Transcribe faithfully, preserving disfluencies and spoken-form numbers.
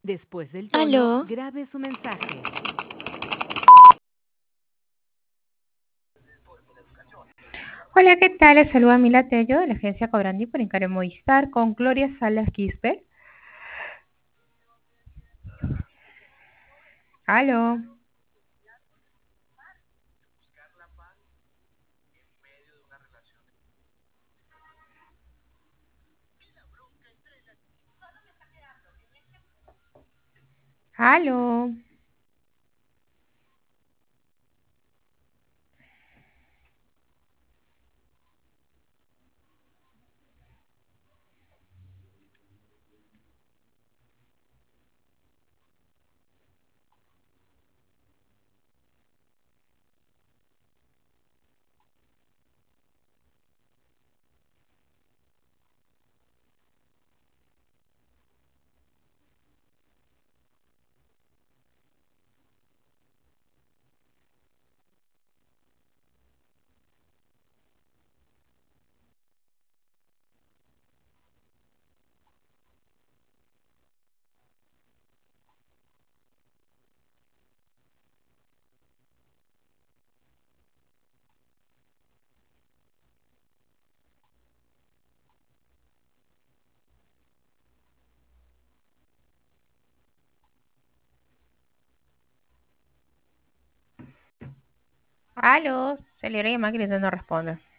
Después del tono, Aló, grabe su mensaje. Hola, ¿qué tal? Les saluda Mila Tello de la agencia Cobrandi por Encargo Movistar con Gloria Salas Quispe. Aló, aló. Aló, se le llamar que no responde.